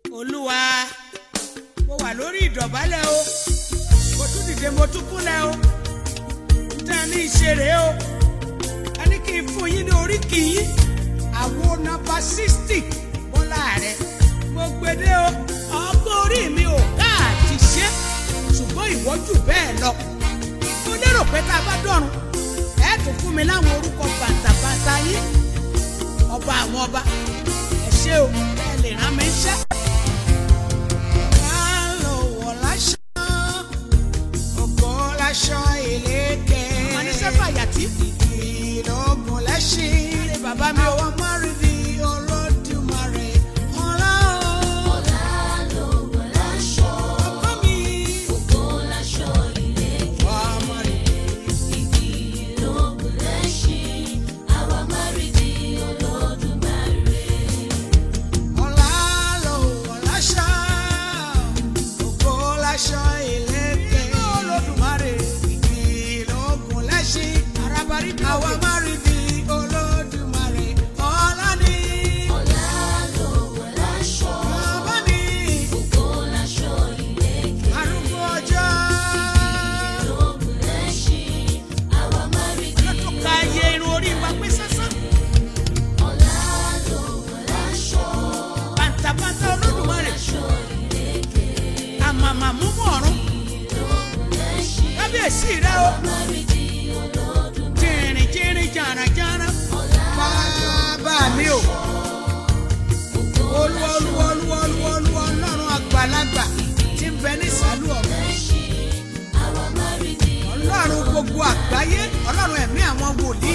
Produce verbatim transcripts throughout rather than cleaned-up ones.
Olúwa mo wà lórí ìdọ̀bálẹ̀ o mo tún dìde mo tún kúnlẹ̀ o níta ní ìṣeré o a ní kí n fún yín ní oríkì yín àwo nọ́mbà sixty Bọ́lá rẹ̀ mo gbede o ọgbọ́n orí mi ò káàtì ṣe ṣùgbọ́n ìwọ jù bẹ́ẹ̀ lọ mo lérò pé tá a bá dọ̀run ẹ tún fún mi láwọn orúkọ bàtàbàtà yín ọba àwọn ọba ẹ ṣé o ẹ lè rán mi ṣẹ́. Aṣọ ìlẹ̀kẹ̀. Àwọn oníṣẹ́ fàyàtì. Ìlọ́gùn lẹ́ṣin. Bàbá mi ò wọ́n márìndì Olódùmarè. Ọlá o. Ọlá ló wọ̀ láṣọ. Bàbá mi. Ògo láṣọ ìlẹ̀kẹ̀. Wà á márìndì. Ìlọ́gùn lẹ́ṣin. Àwa márìndì Olódùmarè. Ọlá ló wọ̀ láṣọ. Ògo láṣọ ìlẹ̀kẹ̀. Olódùmarè. Ìlọ́gùn lẹ́ṣin. Arabari àwa márìndì Olódùmarè. Ọlá ni. Ọlá ló wọ̀ láṣọ. Bàbá mi. Ògo láṣọ ìlẹ̀kẹ̀. Arúgbó ọjọ́. Ìlọ́gùn lẹ́ṣin. Àwa márìndì. Lọ́tún ka iye irun orí wa pé sásán. Ọlá ló wọ̀ láṣọ. Bàǹtàbàǹtà Olódùmarè. Láṣọ ìlẹ̀kẹ̀. Àmàmà mú mọ́ ọ̀run. Ìlọ́gùn lẹ́ṣin. Kábíyèsí rẹ o. Márìndì Olódùmarè. Jìnrìn jìnrìn jàràjàrà. Bàbá mi o. Olúwa olúwa olúwa olúwa olúwa Ọlọ́run àgbàlagbà tí ń bẹ ní ìsàlù ọ̀run. Àwa márìndì. Ọlọ́run gbogbo àgbáyé. Ọlọ́run ẹ̀mí àwọn wòlíì.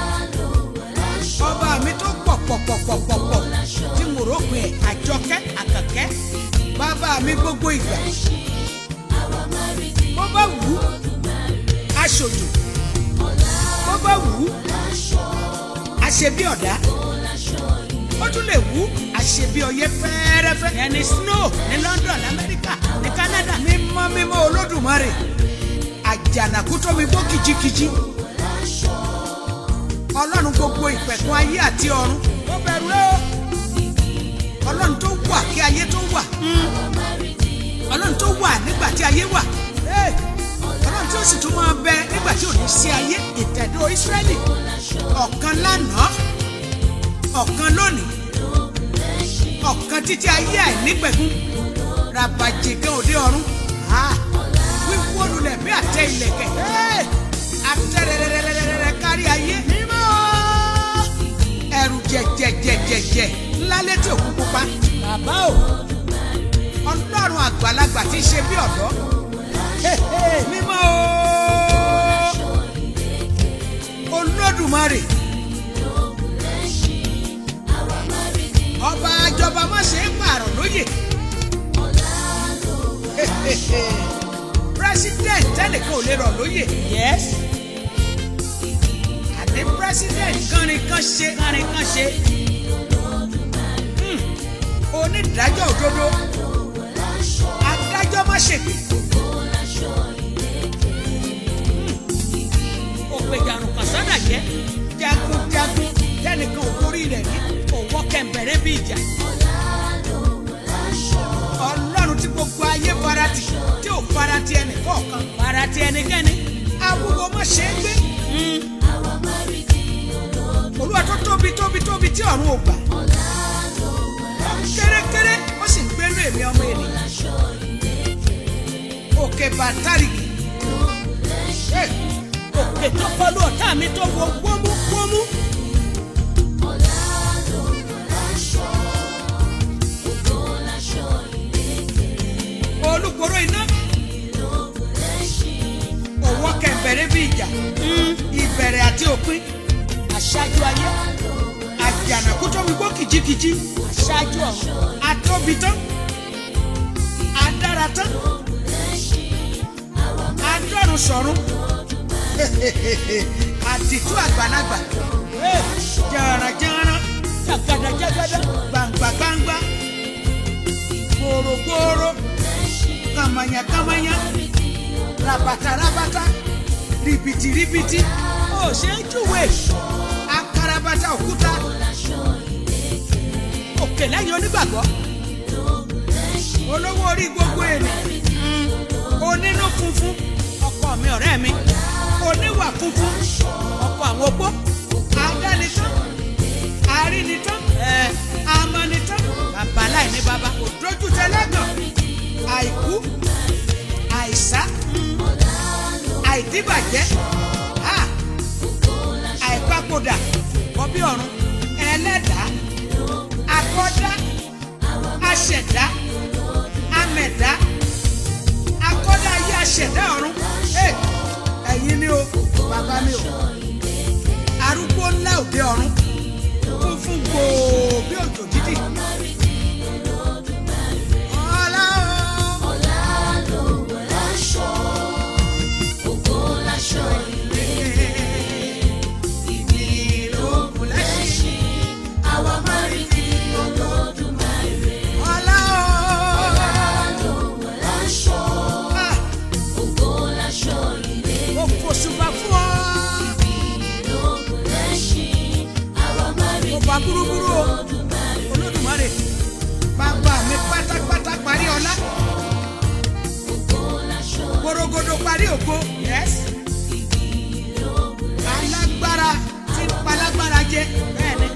Ọba mi tó pọ̀ pọ̀ pọ̀ pọ̀ pọ̀ pọ̀ tí mo rò pé àjọkẹ́ àkàkẹ́. Bàbá mi gbogbo ìgbà. Àwa márìndì. Bó bá wù ú, aṣojú. Bó bá wù ú, aṣebí ọ̀dá. Ó tún lè wù ú, aṣebí ọyẹ́ fẹ́ẹ́rẹ́fẹ́. Ẹni snow ní London, Amẹ́ríkà, ní Canada. Mímọ́ mímọ́ Olódùmarè. Àjànàkú tó mi gbó kìjikìji. Ọlọ́run gbogbo ìpẹ̀kun ayé àti ọ̀run. Ó bẹ̀rù rẹ o. Ọlọ́run tó wà kí ayé tó wà. Ọlọ́run tó wà nígbà tí ayé wà. Hey! Ọlọ́run tí ó sì tún máa bẹ nígbà tí ò ní sí ayé. Ìtẹ̀dó Ísírẹ́lì. Ọ̀kan lánàá. Ọ̀kan lónìí. Ọ̀kan títí ayé àìnípẹ̀kun. Ràbàjìgàn òde ọ̀run. Wíwó lulẹ̀ bí àtẹ ìlẹ̀kẹ̀. Àtẹ̀rẹ̀rẹ̀rẹ̀rẹ̀ kárí ayé. Mímọ́. Ẹ̀rù jẹ̀jẹ̀jẹ̀jẹ̀jẹ̀ ńlá létí òkú pupa. Bàbá o. Ọlọ́run àgbàlagbà tí ń ṣe bí ọ̀dọ́. Mímọ́ o. Olódùmarè. Ọba àjọba má ṣe é pààrọ̀ lóyè. President tẹ́nìkan ò lè rọ̀ lóyè. Yes. Àní president kánrin kan ṣe kánrin kan ṣe. Hmm. Onídàájọ́ òdodo. Adájọ́ má ṣègbè. Òpèjàrùn kan sọ́dà jẹ́. Jagunjagun tẹ́nìkan ò torí rẹ̀ ní. Òwò kẹ̀mbẹ̀rẹ̀ bí ìjà. Ọlọ́run tí gbogbo ayé farati tí ò farati ẹnì kọ̀ọ̀kan farati ẹnikẹ́ni. Awúwo má ṣe é gbé. Olúwa tó tóbi tóbi tóbi tí ọ̀run ò gbà. Kérékéré ó sì ń gbérú èmi ọmọ ènìyàn. Òkè bàtàrìkì. Òkè tó kọlu ọ̀tá mi tó wo wómú wómú. Olúkòrò iná. Òwò kẹ̀mbẹ̀rẹ̀ bí ìjà. Ìbẹ̀rẹ̀ àti òpin. Aṣáájú ayé. Àjànàkú tó mi gbó kìjikìji. Aṣáájú ọ̀run. Atóbi tán. Adára tán. Adọ́run sọ̀run. Àdìtú àgbàlagbà. Jàràjàrà. Jàgàdàjàgàdà. Gbàǹgbàgbàǹgbà. Gbòrògbòrò. Kàmànyà kàmànyà. Rabata rabata. Ribiti ribiti. Ó ṣe é júwe. Akarabata òkúta. Òkè lẹ́yìn onígbàgbọ́. olówó orí gbogbo ènìyàn, onínú funfun ọkọ mi ọ̀rẹ́ mi, oníwà funfun ọkọ àwọn opó, adánitán, arínitán, amánitán, bàbá láì ní bàbá, òdójú tẹlẹ́gàn, àìkú, àìsá, àìdíbàjẹ́, àìpapòdà, ọbí ọ̀run, ẹlẹ́dàá, akọ́dá, aṣẹ̀dá, amẹ̀dá, akọ́dá ayé aṣẹ̀dá ọ̀run. Ẹ̀yin ni o, bàbá mi o, arúgbó ńlá òde ọ̀run, funfun gbòò bí òjò dídì. Ọlá o, ọlá ló wọ̀ láṣọ, ògo láṣọ ìlékè. Ìbí ló kù lẹ́ṣin, àwa máa rí di Olódùmarè. ọlá o, Ọlá ló wọ̀ láṣọ, ògo láṣọ ìlékè. mo fòṣùbà fún ọ. Ìbí ló kù lẹ́ṣin, àwa máa rí Mo di bá búrúbúrú o, Olódùmarè. Olódùmarè, bàbá mi pátápátá parí ọlá, Ògo láṣọ gbòrògbòdò parí ògo. Yes. Alágbára tí ń palágbára jẹ, bẹ́ẹ̀ni.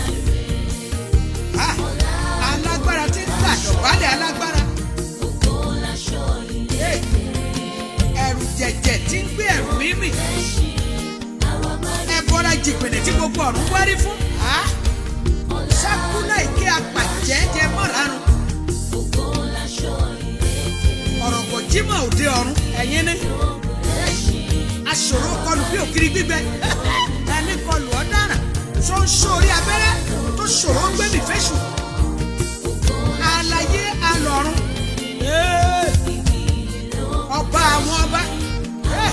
Ah, alágbára tí ń gbàdọ̀bálẹ̀ alágbára. ògo láṣọ ìlékè. Hey, ẹ̀rù jẹ̀jẹ̀ tí ń gbé ẹ̀rù mímì. Àwa máa rí Ẹ̀bọra jìpìnì tí gbogbo ọ̀run wárí fún. Ah, sákúnà ìké apàjẹ́ jẹ mọ́ràrún. ògo láṣọ ìlékè. Ọ̀rọ̀ kò jímọ̀ òde ọ̀run, ẹ̀yin ni. Aṣòro kọlù bí òkiri gbígbẹ. Ẹni kọlù ọ̀daràn tó ń sórí abẹ́rẹ́ tó ṣòro ń gbé mi fẹ́ṣù. Aláyé alọ̀run. Ee, ọba àwọn ọba. Ee,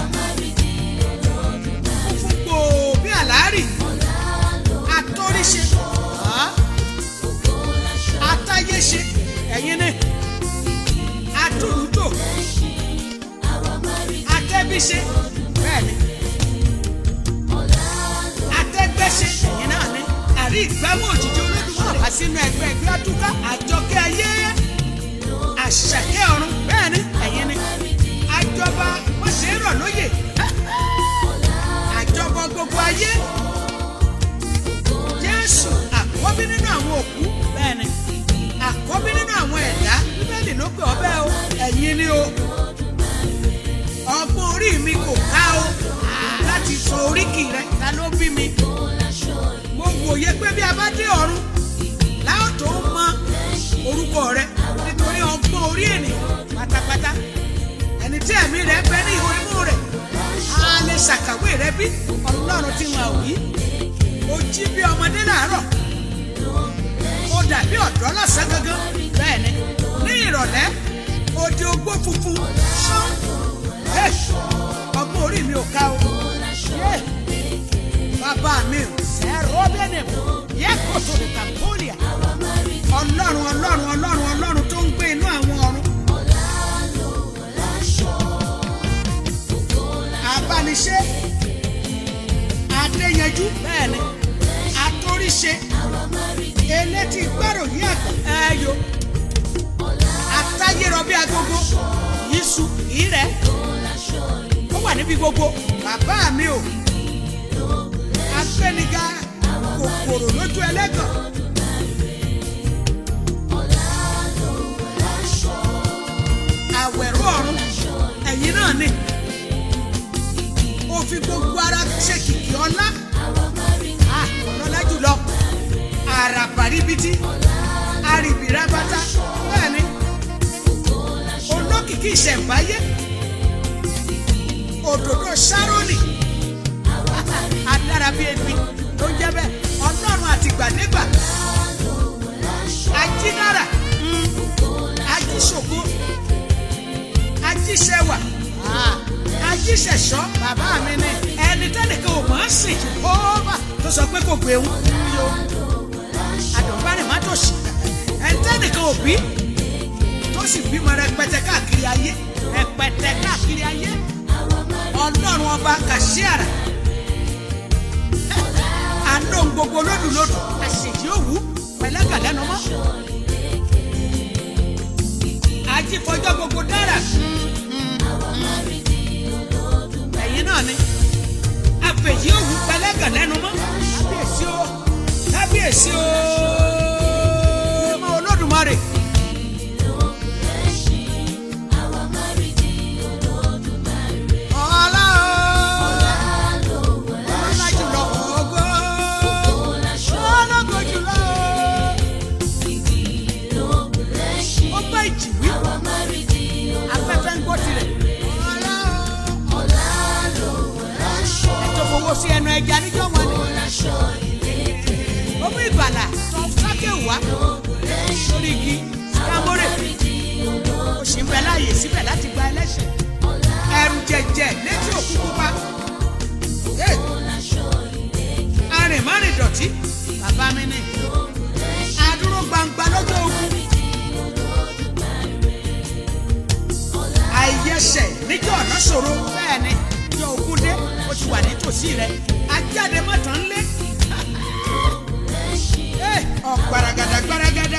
funfun gbòò bí àlárì. Atóríṣe. Ah, atáyéṣe. Ẹ̀yin ni. Atúrútò. Atẹ́bíṣe. Bẹ́ẹ̀ni. Atẹ́gbẹ́ṣe. Ẹ̀yin náà ni. Àrí ìgbámú òjijì Olódùmarè. Wá sínú ẹgbẹ́ ẹgbẹ́ àtúkà. Àjọkẹ́ ayé. Àṣàkẹ́ ọ̀run. Bẹ́ẹ̀ni. Ẹ̀yin ni. Àjọba wọ́n ṣe é rọ̀ lóyè. Àjọba gbogbo ayé. Jésù àkọ́bí nínú àwọn òkú. Bẹ́ẹ̀ni. Àkọ́bí nínú àwọn ẹ̀dá. Bíbélì ló pè ọ́ bẹ́ẹ̀ o. Ẹ̀yin ni o. Ọgbọ́n orí mi kò ká o láti sọ oríkì rẹ. Ta ló bí mi? Mo wòye pé bí a bá dé ọ̀run láò tó mọ orúkọ rẹ nítorí ọgbọ́n orí ènìyàn pátápátá. Ẹni tí ẹ̀mí rẹ bẹ ní ihò imú rẹ̀ á lè ṣàkàwé rẹ bí Ọlọ́run tí wọn ò wí. O jí bí ọmọdé láàárọ̀, o dàbí ọ̀dọ́ lọ́sàn gangan. Bẹ́ẹ̀ni, ní ìrọ̀lẹ́ o di ogbó funfun ṣán. Ọgbọ́n orí mi ò ká o. Bàbá mi ò sẹ́rọ̀ bẹ́ẹ̀ni yẹ kó tó lè tàbólìà. Ọlọ́run ọlọ́run ọlọ́run ọlọ́run tó ń gbé inú àwọn ọ̀run. Abániṣe, Adéyanjú, bẹ́ẹ̀ni, Atóríṣe, elétí gbàròyìn àgbà, ẹyọ, Atáyérọ bí agogo, Yíṣu, ìrẹ́, ó wà níbi gbogbo. Bàbá mi ò, agbẹ́niga, kòkòrò lójú ẹlẹ́gàn. Àwẹ̀rọ ọ̀run, ẹ̀yin náà ni. Ó fi gbogbo ara ṣe kìkì ọlá. Ah, ọlọ́lá jùlọ. Àràbàríbitì, àrìbìrábátá, bẹ́ẹ̀ni. Olókìkí ìṣẹ̀ǹbáyé. Òdòdó Ṣárónì. Adára bíi ebi ló ń jẹ́ bẹ́ẹ̀. Ọlọ́run àtìgbàdégbà. Ajídára. Ajíṣògo. Ajíṣẹwà. Ajíṣẹ̀ṣọ́. Bàbá mi ni ẹni tẹ́nìkan ò mọ̀ ọ́ sìn. Ó bà tó sọ pé kò gbé wọn. Àdùnbárìn má tòṣì. Ẹni tẹ́nìkan ò bí tó sì bímọ rẹpẹtẹ káàkiri ayé. Rẹpẹtẹ káàkiri ayé. Ọlọ́run ọba Kàṣíàrà. Àná gbogbo lódùlódù. Àṣèjì òwú pẹ̀lẹ́gà lẹ́nu mọ́. bàbá mi ni adúró gbangba lọ́jọ́ ogun àìyẹsẹ̀ níjọ́ ọ̀nà ṣòro bẹ́ẹ̀ ni ìjọ ogun dé ó ti wà nítòsí rẹ̀ ajáde mọ́tàn lé ọ̀gbaragada gbaragada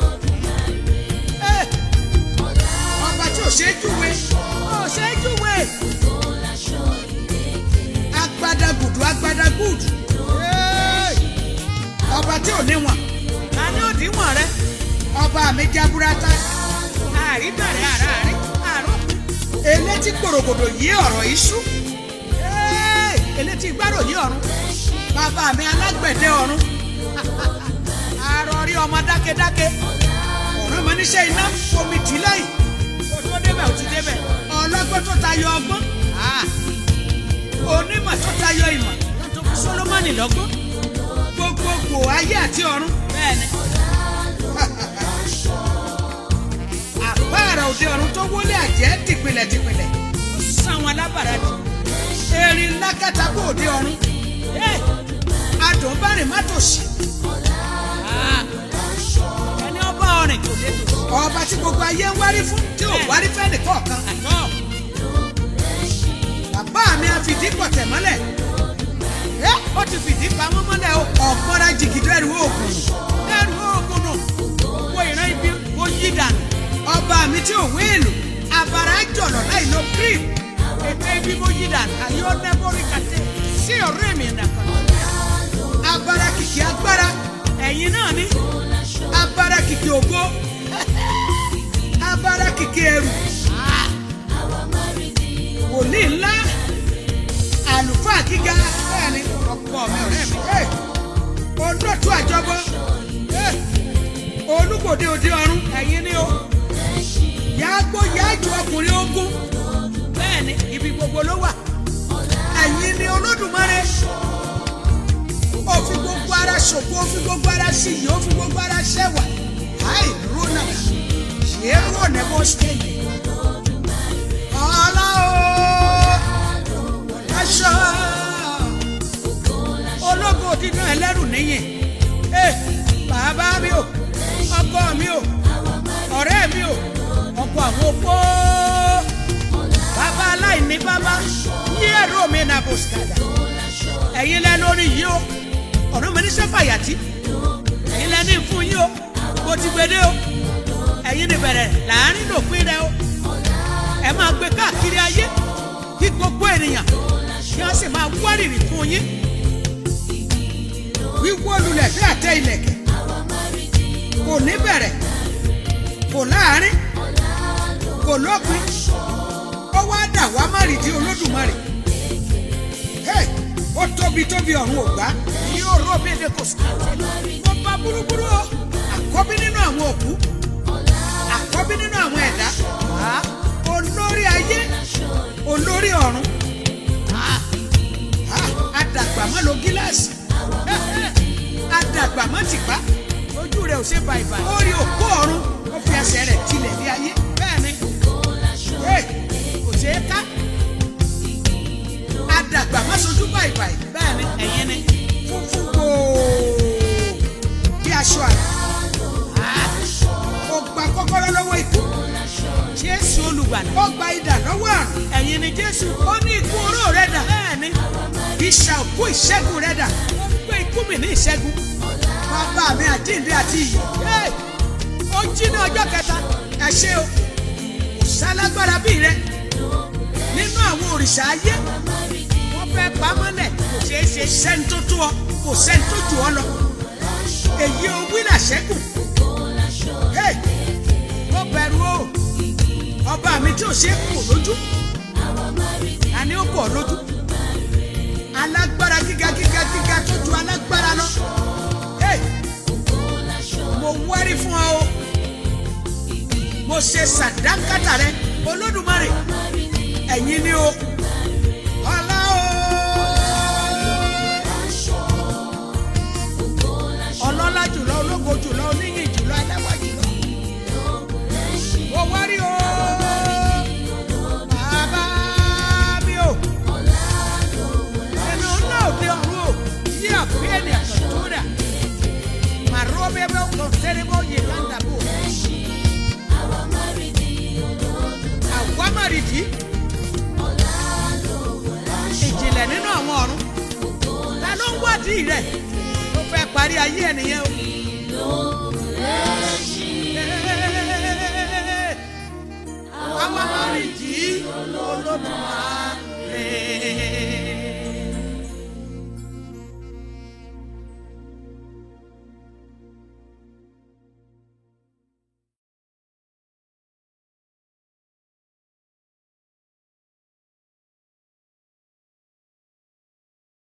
ọba tí ò ṣe é júwe ò ṣe é júwe agbadagudu agbadagudu ọba tí ò níwọ̀n ta ni ó díwọ̀n rẹ ọba mi jaburata àríbẹ̀rẹ̀ àràárí àròkù elétí gbòrògbòdò yí ọ̀rọ̀ iṣu elétí gbárò yí ọ̀run bàbá mi alágbẹ̀dẹ ọ̀run àròrí ọmọ dákẹ́dákẹ́ ọ̀rọ̀ mọ níṣẹ́ iná omi tì lẹ́yìn kó tó débẹ̀ ò ti débẹ̀ ọlọ́gbọ́n tó tayọ ọgbọ́n onímọ̀ tó tayọ ìmọ̀ tó fi Sólómọ́nì lọ́gbọ́n gbogbogbò ayé àti ọ̀run bẹ́ẹ̀ ni àpáàrà òde ọ̀run tó wọlé àjẹ́ tìpìlẹ̀ tìpìlẹ̀ ó sáwọn alábàárà jù erin lákàtàkù òde ọ̀run adùn bárìn má tòṣì ẹni ọba ọrìn kò lè tòṣì ọba tí gbogbo ayé ń wárí fún tí ò wárí fẹ́ nìkọ̀ọ̀kan bàbá mi á fìdí pọ̀tẹ̀ mọ́lẹ̀ ó ti fìdí pamọ́ mọ́lẹ̀ ọ̀gbọ́nra jìgìdọ́ ẹ̀rù oògùn ẹ̀rù oògùn nù wo ìran ibi wo yí dànù ọba mi tí ò wéèlù abara jọ̀lọ̀ láì lo cream ètò ibi mo yí dànù àyè ọ̀nẹ́bọ̀rì kàtẹ́ sí ọ̀rẹ́ mi nàkàn abara kìkì agbára ẹ̀yin náà ní abara kìkì ògo abara kìkì ẹrù wòlíì ńlá àlùfáà gíga bẹ́ẹ̀ ni ọkọ mi ọ̀rẹ́ mi olóòtú àjọbọ olúgbòde òde ọ̀run ẹ̀yin ni o yàgbó yájú ọkùnrin ogun bẹ́ẹ̀ ni ibi gbogbo ló wà ẹ̀yin ni Olódùmarè ó fi gbogbo ara ṣògo ó fi gbogbo ara ṣìyí ó fi gbogbo ara ṣẹwà láì rónà ṣe é rónà bó ṣe yẹ ọlá o aṣọ ológo dídán ẹlẹ́rù níyìn bàbá mi o ọkọ mi o ọ̀rẹ́ mi o ọkọ àwọn opó bàbá aláìní bàbá yí ẹ̀rọ mi nà bòsíkàdà ẹ̀yin lẹ́nu orí yìí o ọ̀rọ̀ mi ní sẹ́fàyàtì ẹ̀yin lẹ́nu ìfún yìí o bó ti gbede o ẹ̀yin ní bẹ̀rẹ̀ láàrin lòpin rẹ o ẹ máa gbé káàkiri ayé kí gbogbo ènìyàn kí wọ́n sì máa wárìrì fún yín wíwó lulẹ̀ bí àtẹ ìlẹ̀kẹ̀ kò ní bẹ̀rẹ̀ kò láàrin kò lópin ó wá dà wá má rìdí Olódùmarè ó tóbi tóbi ọ̀run ògbá ní òró bèdè kò sí mo bá búrúburú o àkọ́bí nínú àwọn òkú àkọ́bí nínú àwọn ẹ̀dá olórí ayé olórí ọ̀run adàgbà mọ́ lo gíláàsì adàgbà mọ́ tìpá ojú rẹ̀ ò ṣe bàìbàì ó rí òkú ọ̀run ó fi ẹsẹ̀ rẹ̀ tilẹ̀ ní ayé bẹ́ẹ̀ ni kò ṣe é ká adàgbà mọ́ sojú bàìbàì bẹ́ẹ̀ ni ẹ̀yin ni funfun gbòò bí aṣọ àná ó gba kọ́kọ́rọ́ lọ́wọ́ ikú Jésù olùgbàlà ó gba idà lọ́wọ́ àrùn ẹ̀yin ni Jésù ó ní ikú oró rẹ̀ dà bẹ́ẹ̀ ni ìṣà òkú ìṣẹ́gun rẹ̀ dà ó gbé ikú mi ní ìṣẹ́gun bàbá mi àjíǹde àti ìyè ó jí ní ọjọ́ kẹta ẹ ṣé o kò sálágbára bí rẹ nínú àwọn òrìṣà ayé wọ́n fẹ́ pamọ́lẹ̀ kò ṣeé ṣe sẹ́ni tó tó ọ kò sẹ́ni tó jù ọ lọ èyí o wí làṣẹ́kù ó bẹ̀rù o ọba mi tí ò ṣe é kò lójú àní ó kò lójú alágbára gíga gíga gíga tó ju alágbára lọ mo wárí fún ọ o mo ṣe sàdánkátà rẹ Olódùmarè ẹ̀yin ni o ọlá o ọlọ́lá jùlọ ológo jùlọ oníyìn jùlọ ẹlẹ́wà jùlọ mo wárí o bàbá mi o ẹnu náà òde ọ̀run o yí àpé ẹni àtọ̀tún rà kan sẹ́rẹ́bọ̀ yẹ láńdàbò. Àwa máa rí di Olódùmarè. Àwa máa rí di. Ọlá lógo láṣọ. Ìjìnlẹ̀ nínú àwọn ọ̀run. Ta ló ń wádìí rẹ̀? Ó fẹ́ parí ayé ẹnìyẹn o. Lógo lẹ́ṣin. Àwa máa rí di Olódùmarè.